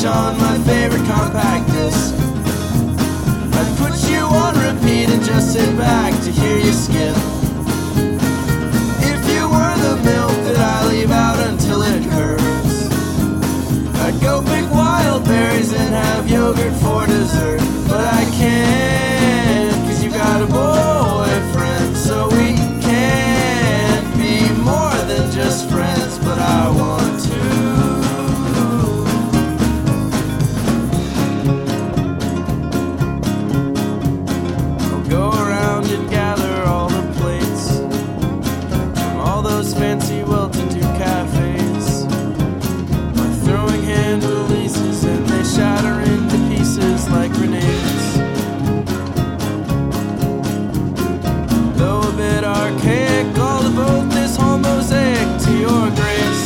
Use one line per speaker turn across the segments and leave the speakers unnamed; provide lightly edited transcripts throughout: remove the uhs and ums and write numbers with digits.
scratch on my favorite compact disc. I'd put you on repeat and just sit back to hear you skip. If you were the milk that I leave out until it curds, I'd go pick wild berries and have yogurt for dessert. But I can't, 'cause you got a boyfriend, so we can't be more than just friends. But I want to. I'll go around and gather all the plates from all those fancy well-to-do cafes. My throwing hand releases and they shatter into pieces like grenades. Though a bit archaic, I'll devote this whole mosaic to your grace.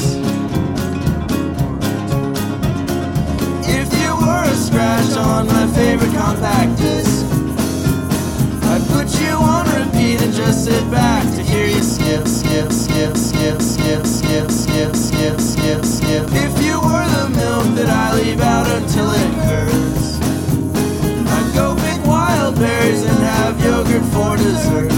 If you were a scratch on my favorite compact disc, I'd put you on repeat and just sit back to hear you skip, skip, skip, skip, skip, skip, skip, skip, skip, skip. If you were the milk that I leave out until it curds, I'd go pick wild berries and have yogurt for dessert.